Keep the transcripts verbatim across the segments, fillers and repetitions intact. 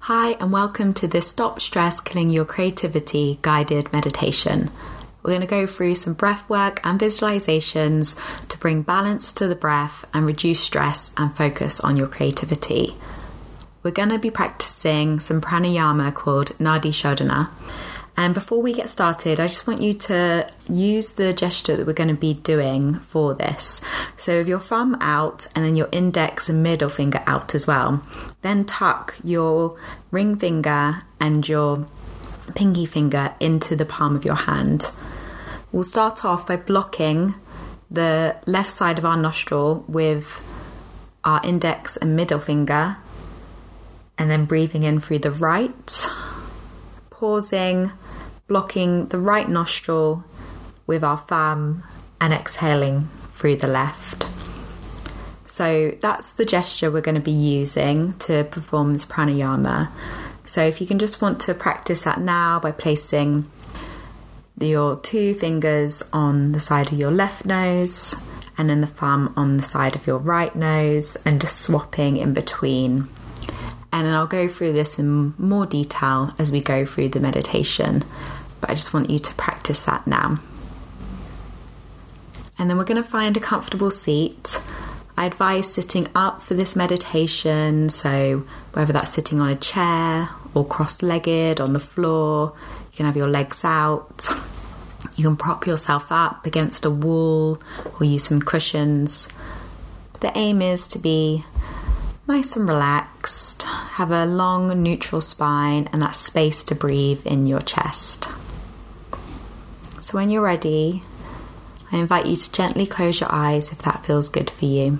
Hi and welcome to this Stop Stress Killing Your Creativity guided meditation. We're going to go through some breath work and visualizations to bring balance to the breath and reduce stress and focus on your creativity. We're going to be practicing some pranayama called Nadi Shodhana. And before we get started, I just want you to use the gesture that we're going to be doing for this. So with your thumb out and then your index and middle finger out as well. Then tuck your ring finger and your pinky finger into the palm of your hand. We'll start off by blocking the left side of our nostril with our index and middle finger, and then breathing in through the right, pausing, blocking the right nostril with our thumb and exhaling through the left. So that's the gesture we're going to be using to perform this pranayama. So if you can just want to practice that now by placing your two fingers on the side of your left nose and then the thumb on the side of your right nose and just swapping in between. And then I'll go through this in more detail as we go through the meditation, but I just want you to practice that now. And then we're going to find a comfortable seat. I advise sitting up for this meditation, so whether that's sitting on a chair or cross-legged on the floor, you can have your legs out. You can prop yourself up against a wall or use some cushions. The aim is to be nice and relaxed, have a long neutral spine and that space to breathe in your chest. So when you're ready, I invite you to gently close your eyes if that feels good for you.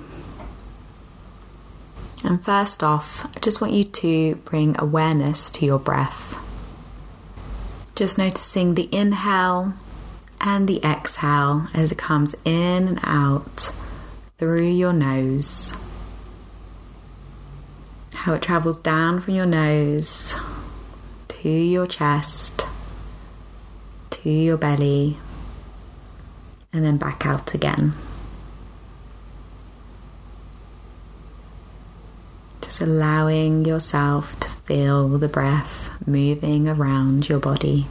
And first off, I just want you to bring awareness to your breath. Just noticing the inhale and the exhale as it comes in and out through your nose. How it travels down from your nose to your chest, to your belly, and then back out again. Just allowing yourself to feel the breath moving around your body.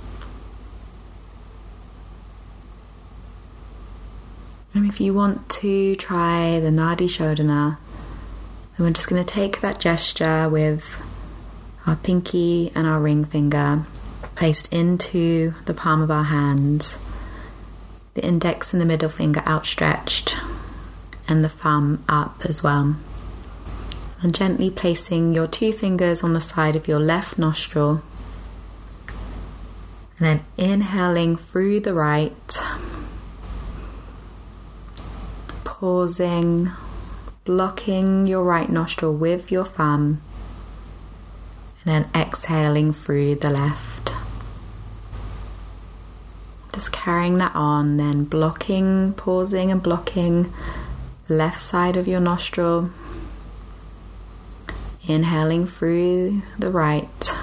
And if you want to try the Nadi Shodhana, and we're just going to take that gesture with our pinky and our ring finger placed into the palm of our hands, the index and the middle finger outstretched, and the thumb up as well. And gently placing your two fingers on the side of your left nostril, and then inhaling through the right, pausing, blocking your right nostril with your thumb, and then exhaling through the left. Just carrying that on, then blocking, pausing and blocking the left side of your nostril, inhaling through the right,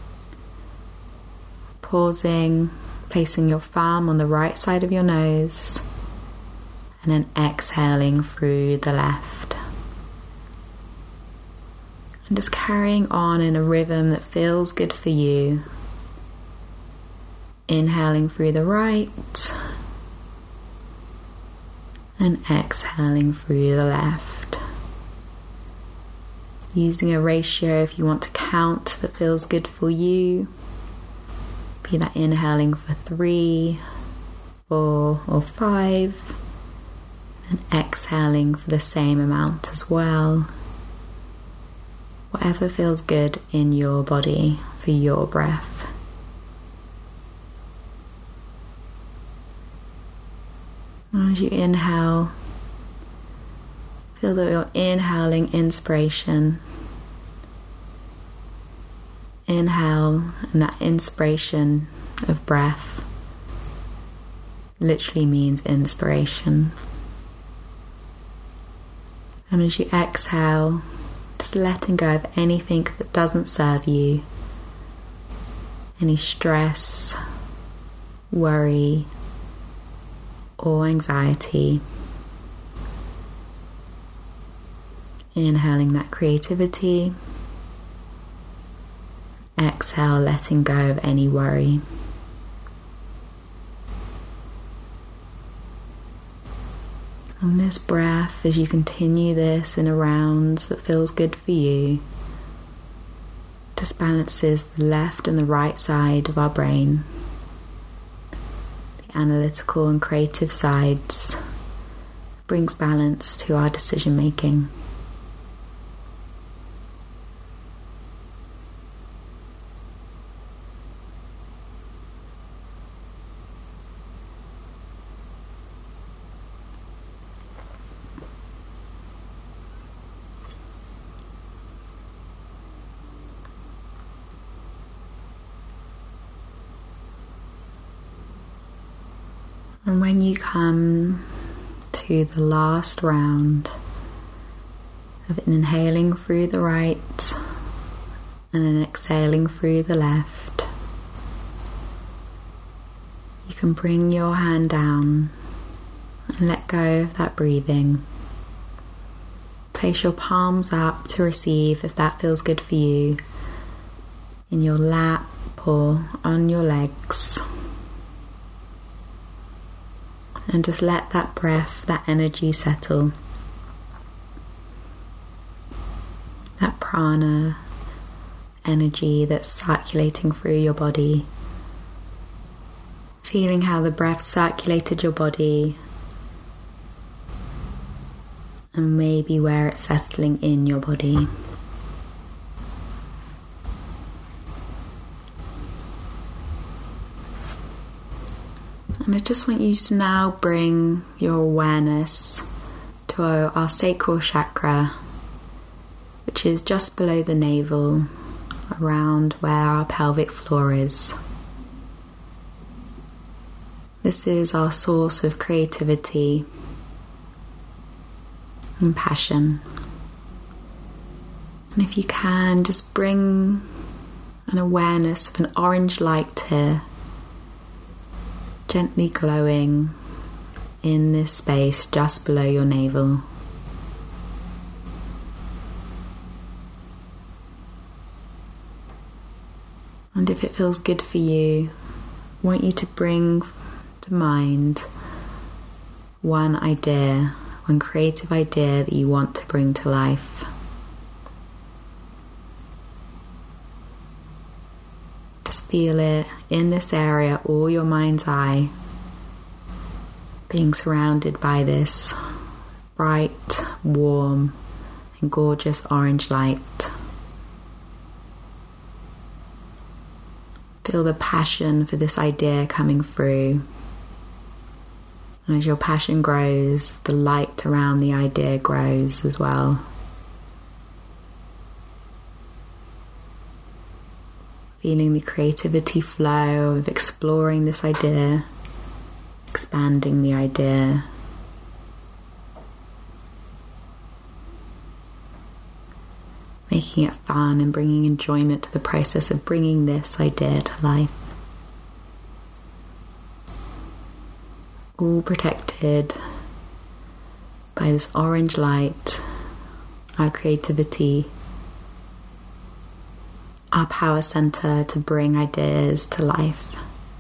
pausing, placing your thumb on the right side of your nose, and then exhaling through the left. And just carrying on in a rhythm that feels good for you. Inhaling through the right and exhaling through the left. Using a ratio if you want to count that feels good for you. Be that inhaling for three, four or five. And exhaling for the same amount as well. Whatever feels good in your body for your breath. As you inhale, feel that you're inhaling inspiration. Inhale, and that inspiration of breath literally means inspiration. And as you exhale, just letting go of anything that doesn't serve you, any stress, worry, or anxiety. Inhaling that creativity Exhale, letting go of any worry. On this breath, as you continue this in a round that feels good for you, just balances the left and the right side of our brain, the analytical and creative sides, brings balance to our decision making. And when you come to the last round of inhaling through the right and then exhaling through the left, you can bring your hand down and let go of that breathing. Place your palms up to receive, if that feels good for you, in your lap or on your legs. And just let that breath, that energy settle. That prana energy that's circulating through your body. Feeling how the breath circulated your body. And maybe where it's settling in your body. And I just want you to now bring your awareness to our, our sacral chakra, which is just below the navel, around where our pelvic floor is. This is our source of creativity and passion. And if you can, just bring an awareness of an orange light here, gently glowing in this space just below your navel. And if it feels good for you, I want you to bring to mind one idea, one creative idea that you want to bring to life. Just feel it in this area, or your mind's eye, being surrounded by this bright, warm, and gorgeous orange light. Feel the passion for this idea coming through. And as your passion grows, the light around the idea grows as well. Feeling the creativity flow of exploring this idea, expanding the idea. Making it fun and bringing enjoyment to the process of bringing this idea to life. All protected by this orange light, our creativity, our power center to bring ideas to life.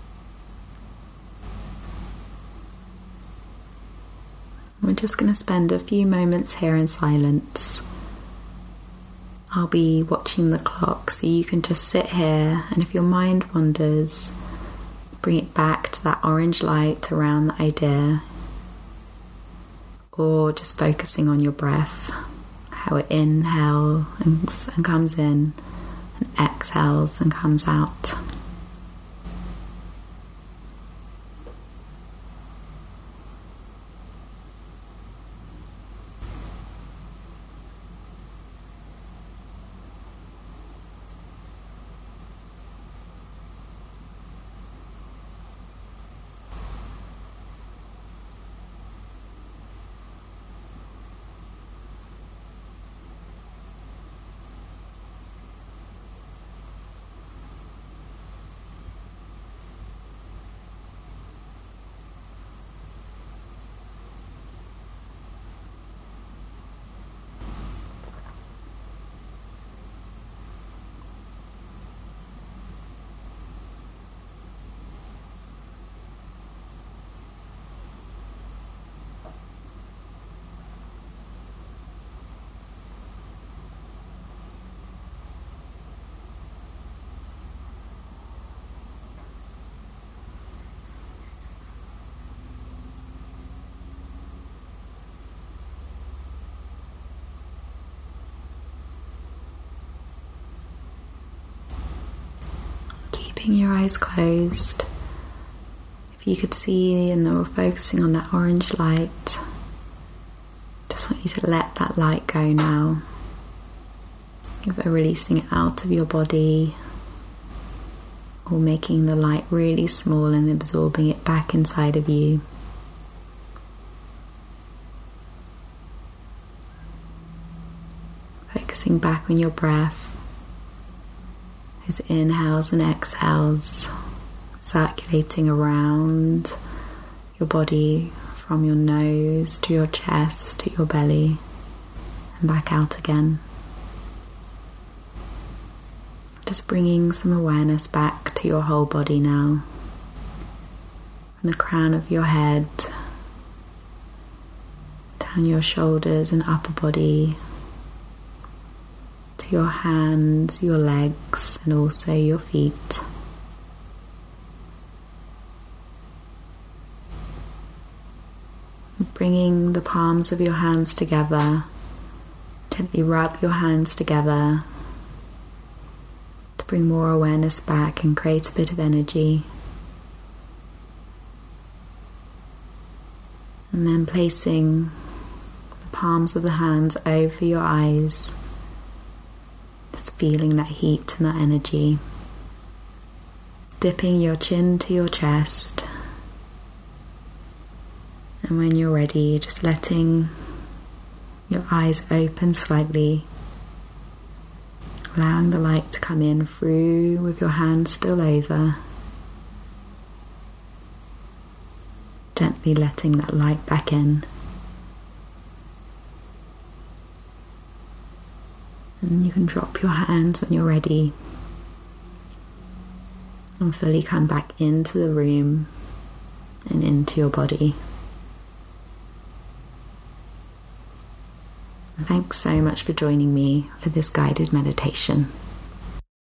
We're just going to spend a few moments here in silence. I'll be watching the clock, so you can just sit here, and if your mind wanders, bring it back to that orange light around the idea, or just focusing on your breath, how it inhales and, and comes in, and exhales and comes out. keeping your eyes closed, if you could see and we're focusing on that orange light, just want you to let that light go now. Either releasing it out of your body or making the light really small and absorbing it back inside of you. Focusing back on your breath, those inhales and exhales circulating around your body from your nose to your chest to your belly and back out again. Just bringing some awareness back to your whole body now, from the crown of your head, down your shoulders and upper body, to your hands, your legs, and also your feet. Bringing the palms of your hands together, gently rub your hands together to bring more awareness back and create a bit of energy. And then placing the palms of the hands over your eyes, just feeling that heat and that energy. Dipping your chin to your chest. And when you're ready, just letting your eyes open slightly, allowing the light to come in through with your hands still over, gently letting that light back in. And you can drop your hands when you're ready and fully come back into the room and into your body. Thanks so much for joining me for this guided meditation.